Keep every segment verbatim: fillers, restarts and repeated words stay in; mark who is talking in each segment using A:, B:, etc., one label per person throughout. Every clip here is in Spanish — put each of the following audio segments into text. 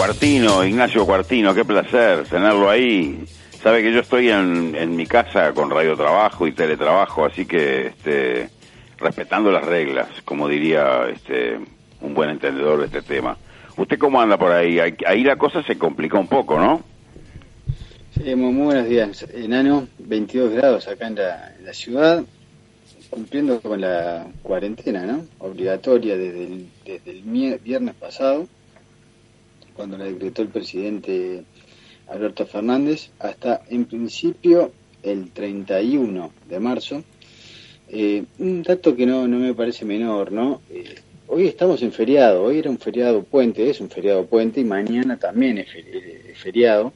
A: Cuartino, Ignacio Cuartino, qué placer tenerlo ahí. Sabe que yo estoy en, en mi casa con radiotrabajo y teletrabajo, así que este, respetando las reglas, como diría este, un buen entendedor de este tema. ¿Usted cómo anda por ahí? Ahí la cosa se complicó un poco, ¿no?
B: Sí, muy, muy buenos días, enano. veintidós grados acá en la, en la ciudad, cumpliendo con la cuarentena, ¿no? Obligatoria desde el, desde el viernes pasado, cuando la decretó el presidente Alberto Fernández, hasta en principio el treinta y uno de marzo. Eh, un dato que no, no me parece menor, ¿no? Eh, hoy estamos en feriado, hoy era un feriado puente, es un feriado puente, y mañana también es, fer- es feriado,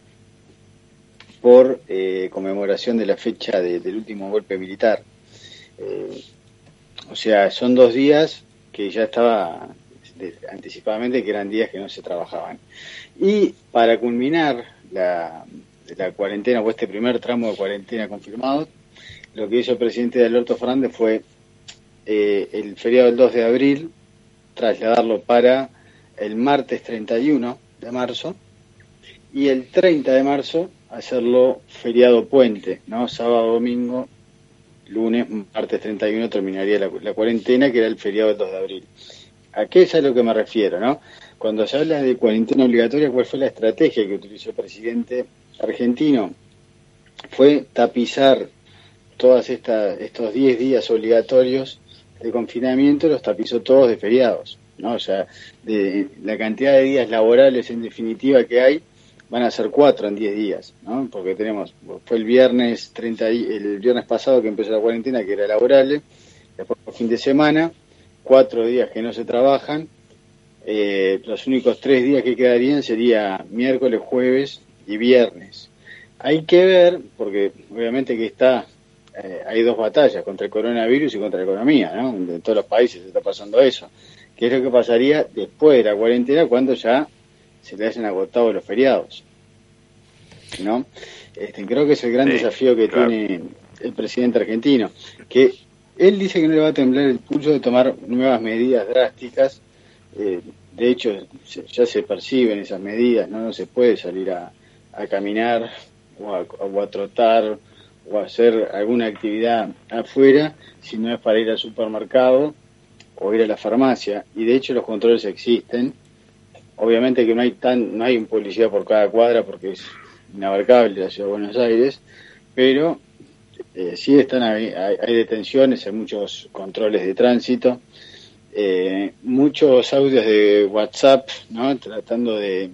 B: por eh, conmemoración de la fecha de, del último golpe militar. Eh, o sea, son dos días que ya estaba de, anticipadamente que eran días que no se trabajaban. Y para culminar la, la cuarentena, o este primer tramo de cuarentena confirmado, lo que hizo el presidente Alberto Fernández fue eh, el feriado del dos de abril, trasladarlo para el martes treinta y uno de marzo, y el treinta de marzo hacerlo feriado puente, ¿no? Sábado, domingo, lunes, martes treinta y uno terminaría la, la cuarentena, que era el feriado del dos de abril. ¿A qué es a lo que me refiero, no? Cuando se habla de cuarentena obligatoria, ¿cuál fue la estrategia que utilizó el presidente argentino? Fue tapizar todas estas estos diez días obligatorios de confinamiento, los tapizó todos de feriados, ¿no? O sea, de la cantidad de días laborales en definitiva que hay, van a ser cuatro en diez días, ¿no? Porque tenemos, fue el viernes treinta, el viernes pasado que empezó la cuarentena, que era laborable, después por fin de semana, cuatro días que no se trabajan, eh, los únicos tres días que quedarían sería miércoles, jueves y viernes. Hay que ver, porque obviamente que está, eh, hay dos batallas, contra el coronavirus y contra la economía, ¿no? En todos los países se está pasando eso. ¿Qué es lo que pasaría después de la cuarentena cuando ya se le hayan agotado los feriados, ¿no? Este, creo que es el gran sí, desafío que claro. tiene el presidente argentino, que él dice que no le va a temblar el pulso de tomar nuevas medidas drásticas. Eh, de hecho, se, ya se perciben esas medidas, ¿no? No se puede salir a, a caminar o a, o a trotar o a hacer alguna actividad afuera si no es para ir al supermercado o ir a la farmacia, y de hecho los controles existen. Obviamente que no hay tan no hay un policía por cada cuadra porque es inabarcable la ciudad de Buenos Aires, pero eh, sí están hay, hay detenciones, hay muchos controles de tránsito, eh, muchos audios de WhatsApp, ¿no? Tratando de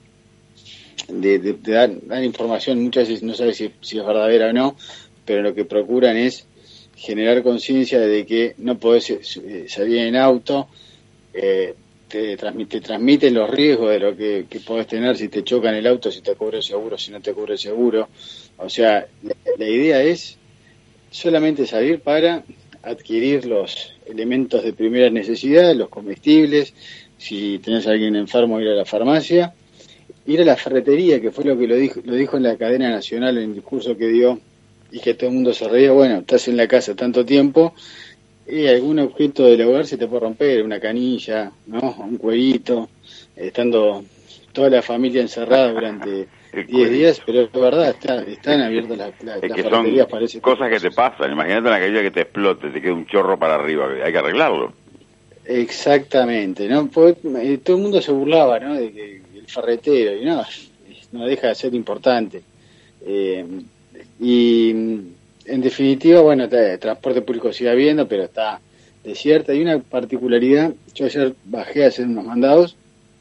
B: de, de, de dar, dar información, muchas veces no sabe si, si es verdadera o no, pero lo que procuran es generar conciencia de que no podés eh, salir en auto, eh, Te, transmite, te transmiten los riesgos de lo que, que podés tener si te chocan el auto, si te cubre el seguro, si no te cubre el seguro. O sea, la, la idea es solamente salir para adquirir los elementos de primera necesidad, los comestibles, si tenés a alguien enfermo, ir a la farmacia, ir a la ferretería, que fue lo que lo dijo, lo dijo en la cadena nacional en el discurso que dio, y que todo el mundo se reía. Bueno, estás en la casa tanto tiempo, y algún objeto del hogar se te puede romper, una canilla, ¿no? Un cuerito, estando toda la familia encerrada durante diez días, pero es verdad, está, están abiertas las, las,
A: es
B: las
A: que
B: ferreterías,
A: son
B: parece.
A: Cosas que te pasan, imagínate la caída que te explote, te queda un chorro para arriba, hay que arreglarlo.
B: Exactamente, ¿no? Porque, eh, todo el mundo se burlaba, ¿no? De que el ferretero, y no, no deja de ser importante. Eh, y en definitiva, bueno, el transporte público sigue habiendo, pero está desierta. Hay una particularidad, yo ayer bajé a hacer unos mandados,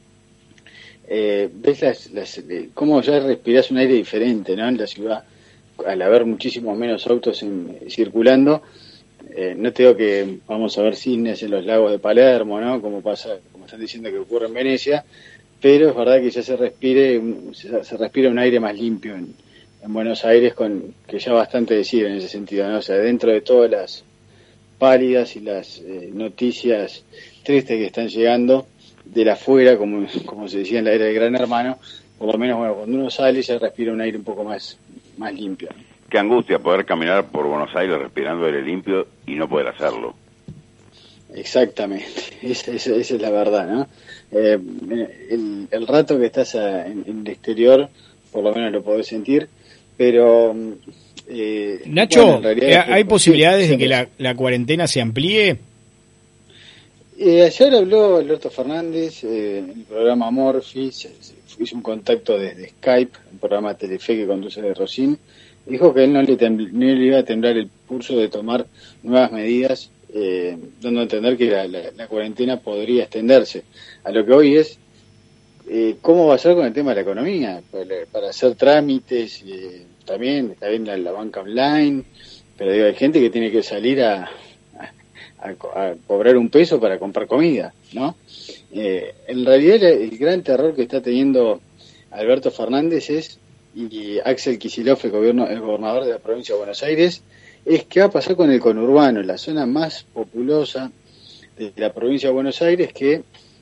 B: eh, ves las, las, eh, cómo ya respirás un aire diferente, ¿no? En la ciudad, al haber muchísimos menos autos en, eh, circulando. Eh, no te digo que vamos a ver cisnes en los lagos de Palermo, ¿no? Como pasa, como están diciendo que ocurre en Venecia, pero es verdad que ya se respire, se, se respira un aire más limpio en en Buenos Aires, con que ya bastante decir en ese sentido, ¿no? O sea, dentro de todas las pálidas y las eh, noticias tristes que están llegando de la afuera, como, como se decía en la era del Gran Hermano, por lo menos, bueno, cuando uno sale ya respira un aire un poco más, más limpio, ¿no?
A: Qué angustia poder caminar por Buenos Aires respirando aire limpio y no poder hacerlo.
B: Exactamente, esa, esa, esa es la verdad, ¿no? Eh, el, el rato que estás a, en, en el exterior, por lo menos lo podés sentir, pero... Eh,
C: Nacho,
B: bueno, en realidad,
C: ¿hay posibilidades
B: sí,
C: de que la, la cuarentena se amplíe?
B: Eh, ayer habló Alberto Fernández eh, en el programa Morphy, se, se hizo un contacto desde Skype, un programa Telefe que conduce de Rosín, dijo que él no le, tembl- no le iba a temblar el pulso de tomar nuevas medidas, eh, dando a entender que la, la, la cuarentena podría extenderse. A lo que hoy es, eh, ¿cómo va a ser con el tema de la economía? Para, para hacer trámites, eh, también está bien la, la banca online, pero digo, hay gente que tiene que salir a... A, a cobrar un peso para comprar comida, ¿no? Eh, en realidad el, el gran terror que está teniendo Alberto Fernández es, y Axel Kicillof, el, gobierno, el gobernador de la provincia de Buenos Aires, es qué va a pasar con el conurbano, la zona más populosa de la provincia de Buenos Aires, que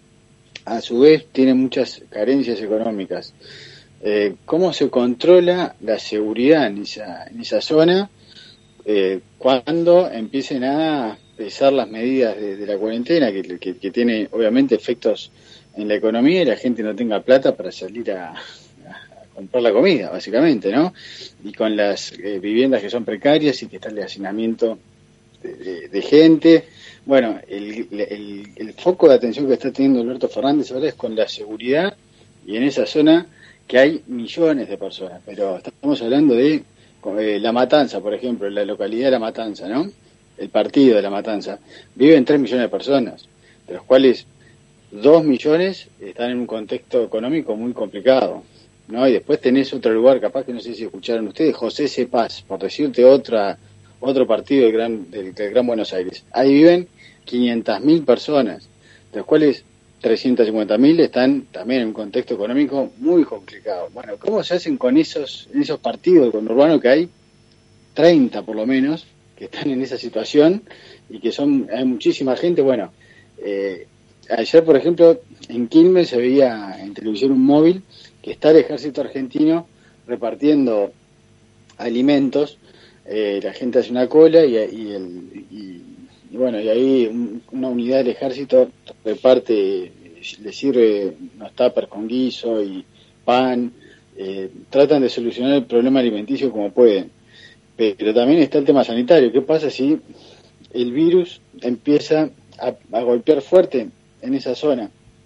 B: a su vez tiene muchas carencias económicas. Eh, ¿Cómo se controla la seguridad en esa, en esa zona eh, cuando empiecen a pesar las medidas de, de la cuarentena, que, que, que tiene obviamente efectos en la economía y la gente no tenga plata para salir a, a comprar la comida, básicamente, ¿no? Y con las eh, viviendas que son precarias y que está el hacinamiento de, de, de gente. Bueno, el, el, el foco de atención que está teniendo Alberto Fernández ahora es con la seguridad y en esa zona que hay millones de personas, pero estamos hablando de eh, La Matanza, por ejemplo, la localidad de La Matanza, ¿no? El partido de La Matanza, viven tres millones de personas, de los cuales dos millones están en un contexto económico muy complicado, ¿no? Y después tenés otro lugar, capaz que no sé si escucharon ustedes, José Cepaz, por decirte otra otro partido del Gran, del, del Gran Buenos Aires. Ahí viven quinientas mil personas, de los cuales trescientas cincuenta mil están también en un contexto económico muy complicado. Bueno, ¿cómo se hacen con esos, esos partidos del conurbano que hay? treinta por lo menos, que están en esa situación y que son, hay muchísima gente. Bueno, eh, ayer por ejemplo en Quilmes se veía en televisión un móvil que está el ejército argentino repartiendo alimentos, eh, la gente hace una cola y, y, el, y, y bueno, y ahí un, una unidad del ejército reparte, le sirve unos tuppers con guiso y pan, eh, tratan de solucionar el problema alimenticio como pueden. Pero también está el tema sanitario. ¿Qué pasa si el virus empieza a, a golpear fuerte en esa zona?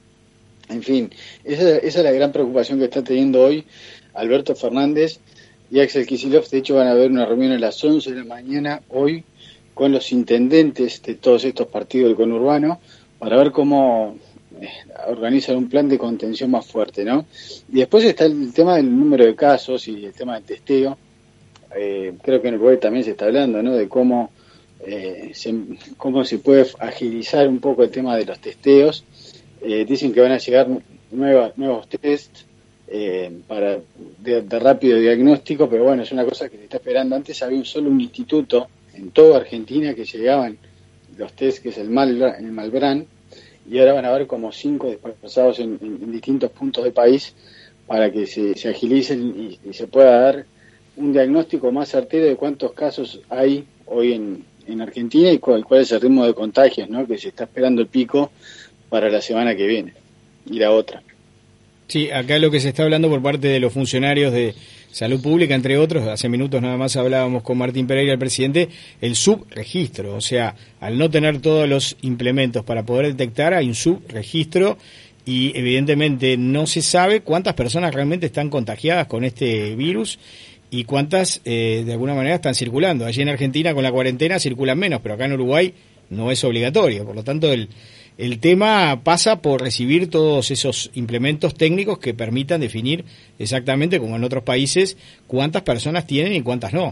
B: En fin, esa, esa es la gran preocupación que está teniendo hoy Alberto Fernández y Axel Kicillof. De hecho, van a haber una reunión a las once de la mañana hoy con los intendentes de todos estos partidos del conurbano para ver cómo eh, organizan un plan de contención más fuerte, ¿no? Y después está el tema del número de casos y el tema del testeo. Eh, creo que en Uruguay también se está hablando, ¿no? De cómo eh, se, cómo se puede agilizar un poco el tema de los testeos. Eh, dicen que van a llegar nuevas, nuevos test eh, para de, de rápido diagnóstico, pero bueno, es una cosa que se está esperando. Antes había un solo un instituto en toda Argentina que llegaban los test, que es el, Mal, el Malbrán, y ahora van a haber como cinco dispersados en, en, en distintos puntos del país para que se, se agilicen y, y se pueda dar un diagnóstico más certero de cuántos casos hay hoy en, en Argentina y cuál, cuál es el ritmo de contagios, ¿no? Que se está esperando el pico para la semana que viene y la otra.
C: Sí, acá lo que se está hablando por parte de los funcionarios de Salud Pública, entre otros, hace minutos nada más hablábamos con Martín Pereira, el presidente, el subregistro, o sea, al no tener todos los implementos para poder detectar, hay un subregistro y evidentemente no se sabe cuántas personas realmente están contagiadas con este virus y cuántas eh, de alguna manera están circulando. Allí en Argentina con la cuarentena circulan menos, pero acá en Uruguay no es obligatorio. Por lo tanto, el, el tema pasa por recibir todos esos implementos técnicos que permitan definir exactamente, como en otros países, cuántas personas tienen y cuántas no.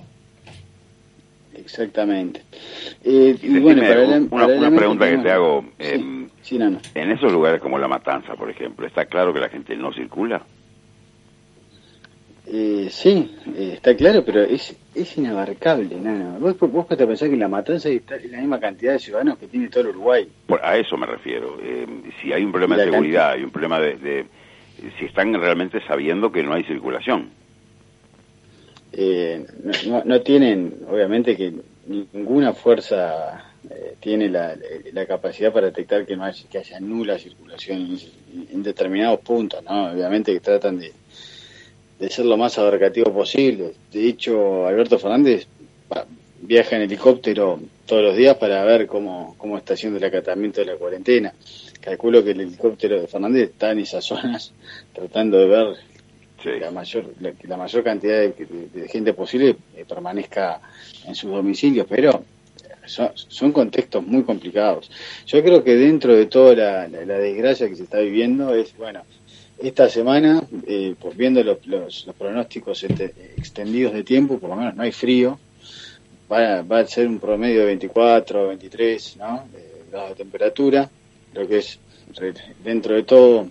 B: Exactamente. Eh,
A: y bueno, para una, una, una pregunta que te hago.
B: Sí,
A: eh,
B: sí, no, no.
A: En esos lugares como La Matanza, por ejemplo, ¿está claro que la gente no circula?
B: Eh, sí, eh, está claro, pero es es inabarcable, nano. Vos, vos te pensás que en La Matanza está la misma cantidad de ciudadanos que tiene todo el Uruguay.
A: Por, a eso me refiero. Eh, si hay un problema de seguridad, hay un problema de, de... si están realmente sabiendo que no hay circulación.
B: Eh, no, no, no tienen, obviamente, que ninguna fuerza eh, tiene la, la capacidad para detectar que no haya, que haya nula circulación en, en determinados puntos, ¿no? Obviamente que tratan de, de ser lo más abarcativo posible. De hecho, Alberto Fernández va, viaja en helicóptero todos los días para ver cómo, cómo está haciendo el acatamiento de la cuarentena. Calculo que el helicóptero de Fernández está en esas zonas tratando de ver sí. la mayor la, que la mayor cantidad de, de, de gente posible eh, permanezca en sus domicilios, pero son, son contextos muy complicados. Yo creo que dentro de toda la, la, la desgracia que se está viviendo es, bueno, esta semana, eh, pues viendo los, los, los pronósticos extendidos de tiempo, por lo menos no hay frío, va, va a ser un promedio de veinticuatro, veintitrés, ¿no? De grados de temperatura, lo que es, dentro de todo,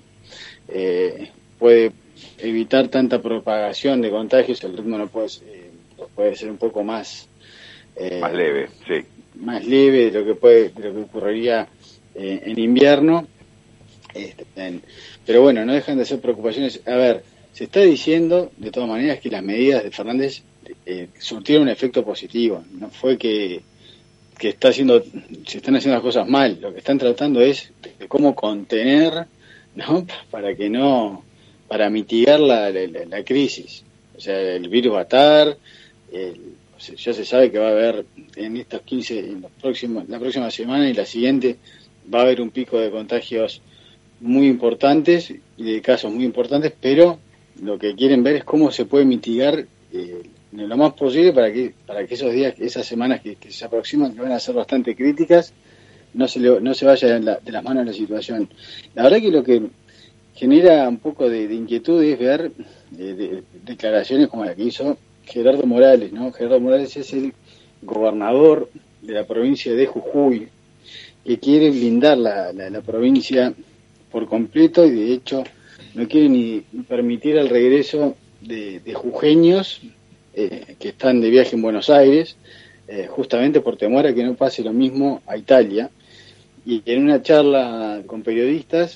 B: eh, puede evitar tanta propagación de contagios, el ritmo no puede, eh, puede ser un poco más...
A: Eh, más leve, sí.
B: Más leve de lo que puede, de lo que ocurriría eh, en invierno. Este, en, pero bueno, no dejan de ser preocupaciones. A ver, se está diciendo, de todas maneras, que las medidas de Fernández eh, surtieron un efecto positivo. No fue que, que está haciendo, se están haciendo las cosas mal. Lo que están tratando es de cómo contener, ¿no? Para que no, para mitigar la, la, la crisis. O sea, el virus va a estar, el, o sea, ya se sabe que va a haber en estos quince, en los próximos, la próxima semana y la siguiente, va a haber un pico de contagios muy importantes y de casos muy importantes, pero lo que quieren ver es cómo se puede mitigar eh, lo más posible para que para que esos días, esas semanas que, que se aproximan, que van a ser bastante críticas, no se le, no se vaya de, la, de las manos la situación. La verdad que lo que genera un poco de, de inquietud es ver eh, de, declaraciones como la que hizo Gerardo Morales, ¿no? Gerardo Morales es el gobernador de la provincia de Jujuy, que quiere blindar la, la, la provincia por completo y de hecho no quiere ni permitir el regreso de, de jujeños eh, que están de viaje en Buenos Aires, eh, justamente por temor a que no pase lo mismo a Italia. Y en una charla con periodistas,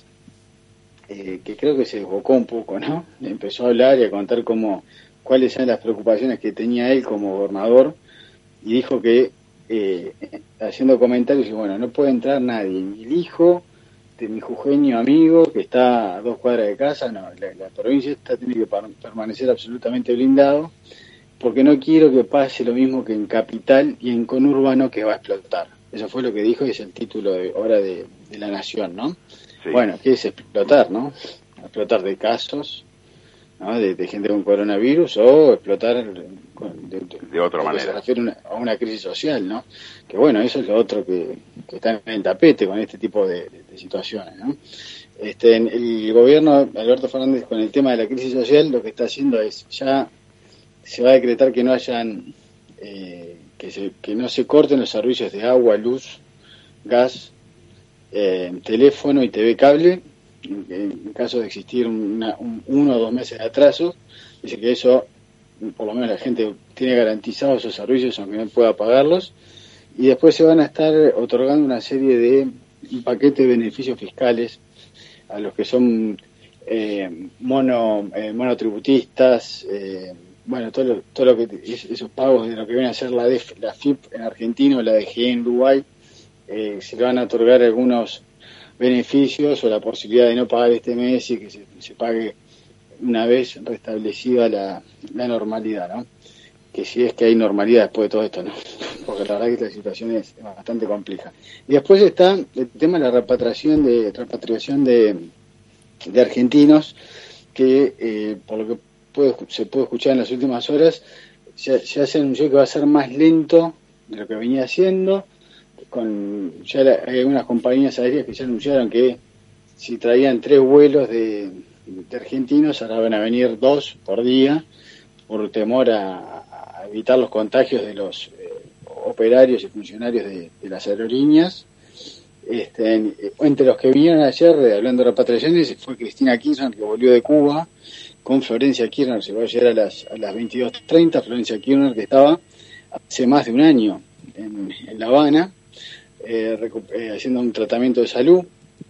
B: eh, que creo que se desbocó un poco, ¿no? Empezó a hablar y a contar cómo, cuáles eran las preocupaciones que tenía él como gobernador y dijo que, eh, haciendo comentarios, y bueno, no puede entrar nadie, ni el hijo de mi jujeño amigo que está a dos cuadras de casa, no, la, la provincia esta tiene que par- permanecer absolutamente blindado, porque no quiero que pase lo mismo que en Capital y en Conurbano, que va a explotar. Eso fue lo que dijo y es el título de ahora de, de La Nación, ¿no? Sí. Bueno, ¿qué es explotar, no? Explotar de casos, ¿no? De, de gente con coronavirus o explotar con, de, de,
A: de otra
B: de
A: manera.
B: Se refiere una, a una crisis social, ¿no? Que bueno, eso es lo otro que, que está en el tapete con este tipo de, de, de situaciones, ¿no? Este, el gobierno, Alberto Fernández, con el tema de la crisis social, lo que está haciendo es ya se va a decretar que no hayan, eh, que, se, que no se corten los servicios de agua, luz, gas, eh, teléfono y T V cable, en, en caso de existir una, un, uno o dos meses de atraso. Dice que eso, por lo menos la gente tiene garantizados esos servicios aunque no pueda pagarlos, y después se van a estar otorgando una serie de un paquete de beneficios fiscales a los que son eh, mono eh, monotributistas, eh, bueno, todo lo, todo lo que esos pagos de lo que viene a ser la, D F, la F I P en Argentina o la D G E en Uruguay, eh, se le van a otorgar algunos beneficios o la posibilidad de no pagar este mes y que se, se pague una vez restablecida la, la normalidad, ¿no? Que si es que hay normalidad después de todo esto, ¿no? Porque la verdad que la situación es bastante compleja. Y después está el tema de la repatriación de repatriación de, de argentinos, que eh, por lo que puede, se puede escuchar en las últimas horas, ya, ya se anunció que va a ser más lento de lo que venía haciendo. Con ya la, hay algunas compañías aéreas que ya anunciaron que si traían tres vuelos de, de argentinos, ahora van a venir dos por día, por temor a, a evitar los contagios de los eh, operarios y funcionarios de, de las aerolíneas. Este, entre los que vinieron ayer hablando de repatriaciones fue Cristina Kirchner, que volvió de Cuba, con Florencia Kirchner, se va a llegar a las, a las veintidós treinta, Florencia Kirchner, que estaba hace más de un año en, en La Habana, eh, recu- eh, haciendo un tratamiento de salud.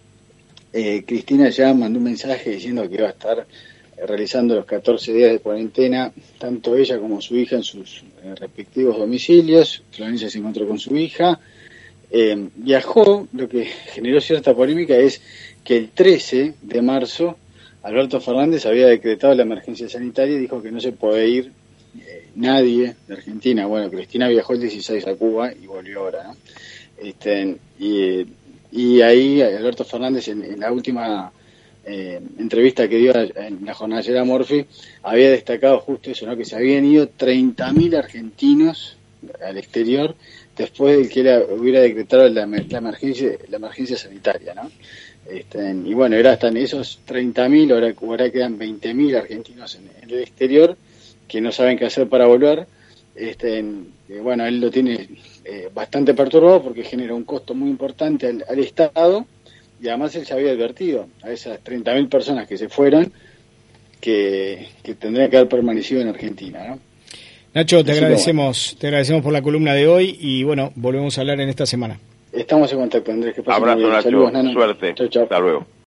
B: Eh, Cristina ya mandó un mensaje diciendo que iba a estar eh, realizando los catorce días de cuarentena, tanto ella como su hija en sus eh, respectivos domicilios. Florencia se encontró con su hija, Eh, viajó, lo que generó cierta polémica es que el trece de marzo Alberto Fernández había decretado la emergencia sanitaria y dijo que no se puede ir eh, nadie de Argentina. Bueno, Cristina viajó el dieciséis a Cuba y volvió ahora, ¿no? Este, y, y ahí Alberto Fernández en, en la última eh, entrevista que dio en la jornada ayer a Morphy había destacado justo eso, ¿no? Que se habían ido treinta mil argentinos al exterior después de que él hubiera decretado la, la emergencia la emergencia sanitaria, ¿no? Este, y bueno, ahora están esos treinta mil, ahora, ahora quedan veinte mil argentinos en, en el exterior que no saben qué hacer para volver. Este, eh, bueno, él lo tiene eh, bastante perturbado porque genera un costo muy importante al, al Estado, y además él se había advertido a esas treinta mil personas que se fueron que, que tendrían que haber permanecido en Argentina, ¿no?
C: Nacho, te
B: Así
C: agradecemos,
B: bueno.
C: te agradecemos por la columna de hoy y bueno, volvemos a hablar en esta semana.
B: Estamos en contacto, Andrés. Que pasen
A: Abrazo,
B: muy bien.
A: Nacho.
B: Saludos, Nano.
A: Suerte.
B: Chau, chau.
A: Hasta luego.